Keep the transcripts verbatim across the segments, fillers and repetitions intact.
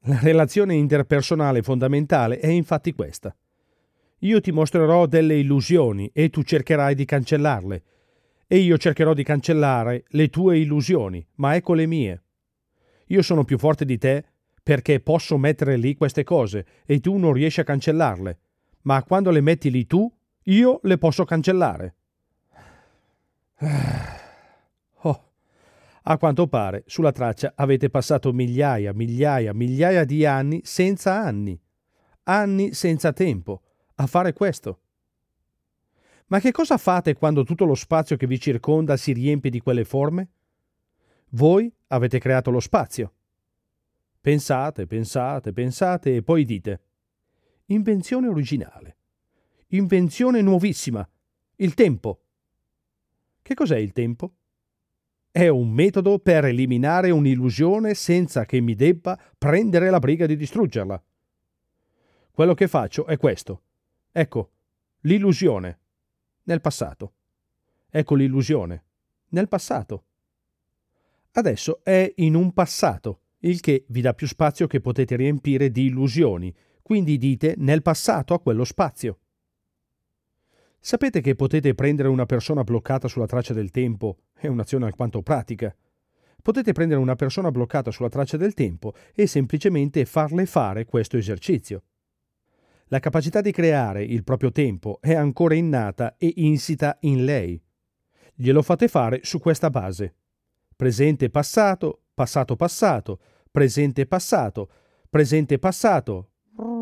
La relazione interpersonale fondamentale è infatti questa. Io ti mostrerò delle illusioni e tu cercherai di cancellarle, e io cercherò di cancellare le tue illusioni, ma ecco le mie. Io sono più forte di te perché posso mettere lì queste cose e tu non riesci a cancellarle, ma quando le metti lì tu, io le posso cancellare. Oh, a quanto pare sulla traccia avete passato migliaia, migliaia, migliaia di anni senza anni, anni senza tempo, a fare questo. Ma che cosa fate quando tutto lo spazio che vi circonda si riempie di quelle forme? Voi avete creato lo spazio. Pensate, pensate, pensate e poi dite: invenzione originale, invenzione nuovissima, il tempo. Che cos'è il tempo? È un metodo per eliminare un'illusione senza che mi debba prendere la briga di distruggerla. Quello che faccio è questo. Ecco, l'illusione. Nel passato. Ecco l'illusione. Nel passato. Adesso è in un passato, il che vi dà più spazio che potete riempire di illusioni, quindi dite nel passato a quello spazio. Sapete che potete prendere una persona bloccata sulla traccia del tempo, è un'azione alquanto pratica. Potete prendere una persona bloccata sulla traccia del tempo e semplicemente farle fare questo esercizio. La capacità di creare il proprio tempo è ancora innata e insita in lei. Glielo fate fare su questa base. Presente passato, passato passato, presente passato, presente passato.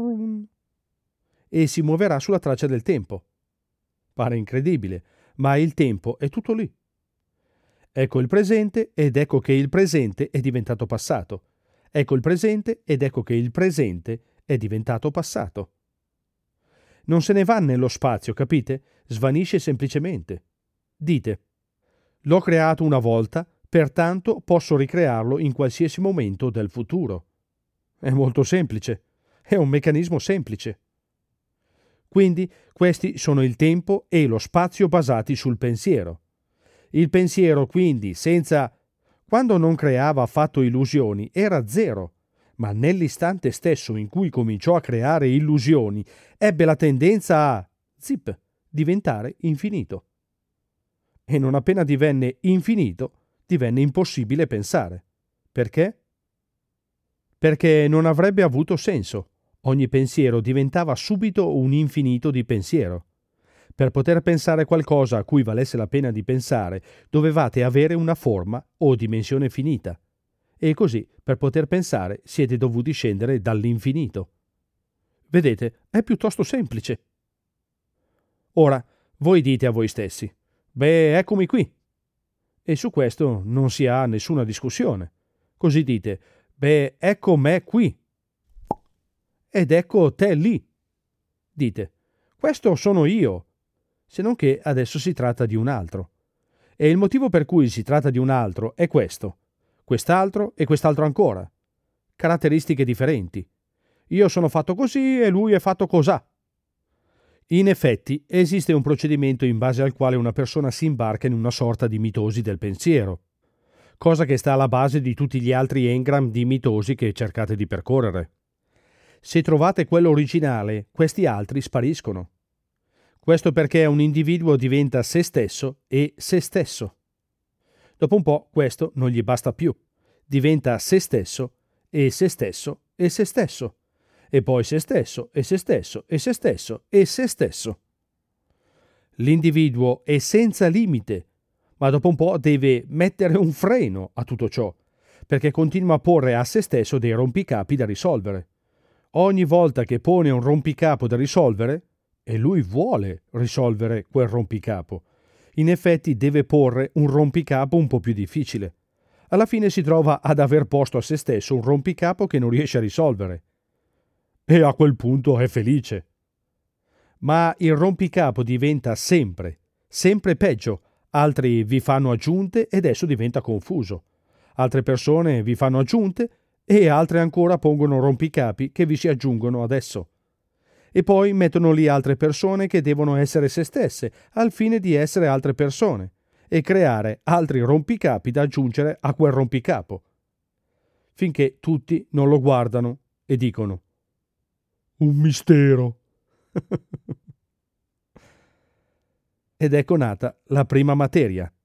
E si muoverà sulla traccia del tempo. Pare incredibile, ma il tempo è tutto lì. Ecco il presente ed ecco che il presente è diventato passato. Ecco il presente ed ecco che il presente è diventato passato. Non se ne va nello spazio, capite? Svanisce semplicemente. Dite: l'ho creato una volta, pertanto posso ricrearlo in qualsiasi momento del futuro. È molto semplice. È un meccanismo semplice. Quindi questi sono il tempo e lo spazio basati sul pensiero. Il pensiero, quindi, senza... Quando non creava affatto illusioni, era zero, ma nell'istante stesso in cui cominciò a creare illusioni, ebbe la tendenza a, zip, diventare infinito. E non appena divenne infinito, divenne impossibile pensare. Perché? Perché non avrebbe avuto senso. Ogni pensiero diventava subito un infinito di pensiero. Per poter pensare qualcosa a cui valesse la pena di pensare, dovevate avere una forma o dimensione finita. E così, per poter pensare, siete dovuti scendere dall'infinito. Vedete, è piuttosto semplice. Ora, voi dite a voi stessi: beh, eccomi qui. E su questo non si ha nessuna discussione. Così dite: beh, ecco me qui. Ed ecco te lì. Dite: questo sono io. Se non che adesso si tratta di un altro. E il motivo per cui si tratta di un altro è questo. Quest'altro e quest'altro ancora. Caratteristiche differenti. Io sono fatto così e lui è fatto cosà. In effetti esiste un procedimento in base al quale una persona si imbarca in una sorta di mitosi del pensiero, cosa che sta alla base di tutti gli altri engram di mitosi che cercate di percorrere. Se trovate quello originale, questi altri spariscono. Questo perché un individuo diventa se stesso e se stesso. Dopo un po' questo non gli basta più. Diventa se stesso e se stesso e se stesso. E poi se stesso e se stesso e se stesso e se stesso. L'individuo è senza limite, ma dopo un po' deve mettere un freno a tutto ciò, perché continua a porre a se stesso dei rompicapi da risolvere. Ogni volta che pone un rompicapo da risolvere, e lui vuole risolvere quel rompicapo, in effetti deve porre un rompicapo un po' più difficile. Alla fine si trova ad aver posto a se stesso un rompicapo che non riesce a risolvere. E a quel punto è felice. Ma il rompicapo diventa sempre, sempre peggio. Altri vi fanno aggiunte ed esso diventa confuso. Altre persone vi fanno aggiunte e altre ancora pongono rompicapi che vi si aggiungono adesso. E poi mettono lì altre persone che devono essere se stesse, al fine di essere altre persone, e creare altri rompicapi da aggiungere a quel rompicapo, finché tutti non lo guardano e dicono: un mistero. Ed ecco nata la prima materia,